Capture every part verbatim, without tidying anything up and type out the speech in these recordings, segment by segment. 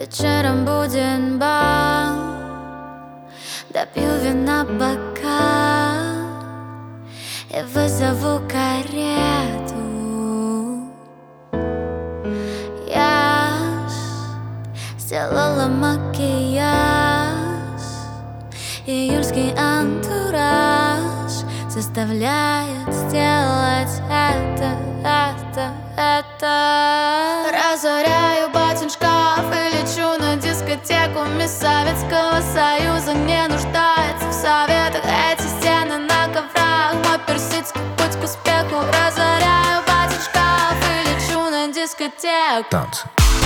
Вечером будет бал, допью вина бокал и вызову карету. Я сделала макияж, июльский антураж заставляет сделать это, это, это. Разоряю батин шкаф и лечу на дискотеку. Мисс Советского Союза не нуждается в советах. Эти стены на коврах, мой персидский путь к успеху. Разоряю батин шкаф и лечу на дискотеку. Танцы.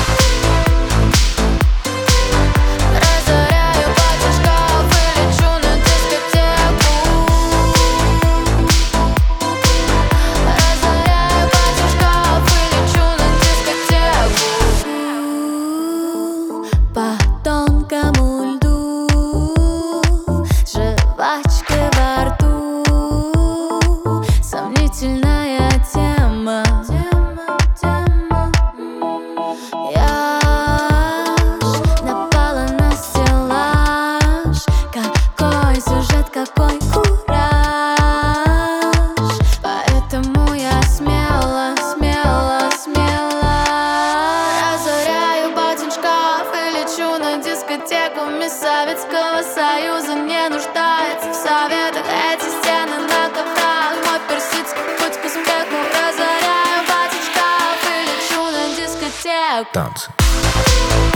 Сомнительная тема, тема, тема. Я ж напала на стеллаж. Какой сюжет, какой кураж. Поэтому я смело, смело, смело разоряю батин шкаф и лечу на дискотеку. Мисс Советского Союза не нуждается в советах. Эти стены на коврах, мой персидский путь к успеху. Разоряю батин шкаф и лечу на дискотеку. Танцы.